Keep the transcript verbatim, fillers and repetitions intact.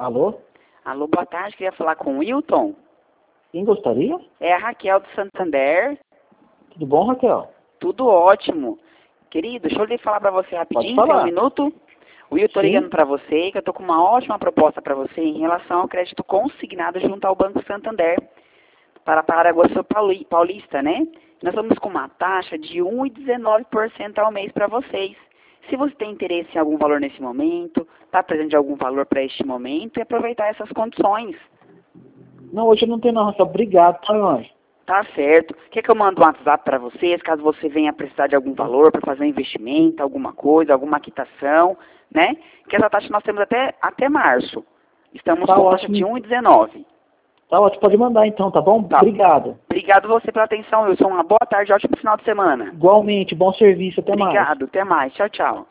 Alô? Alô, boa tarde, queria falar com o Wilton. Quem gostaria? É a Raquel do Santander. Tudo bom, Raquel? Tudo ótimo. Querido, deixa eu lhe falar para você rapidinho, Pode tem falar. um minuto? O Wilton Sim. ligando para você, que eu tô com uma ótima proposta para você em relação ao crédito consignado junto ao Banco Santander para Paraguaçu Paulista, né? Nós estamos com uma taxa de um vírgula dezenove por cento ao mês para vocês. Se você tem interesse em algum valor nesse momento, está precisando de algum valor para este momento, e aproveitar essas condições. Não, hoje eu não tenho não, Raquel. Obrigado, tá, anjo? Tá certo. Quer que eu mando um WhatsApp para vocês, caso você venha precisar de algum valor para fazer um investimento, alguma coisa, alguma quitação, né? Que essa taxa nós temos até, até março. Estamos Tá com taxa ótimo. de um vírgula dezenove. Tá ótimo, pode mandar então, tá bom? Tá. Obrigado. Obrigado você pela atenção, Wilson. Uma boa tarde, ótimo final de semana. Igualmente, bom serviço, até mais. Obrigado, até mais. Tchau, tchau.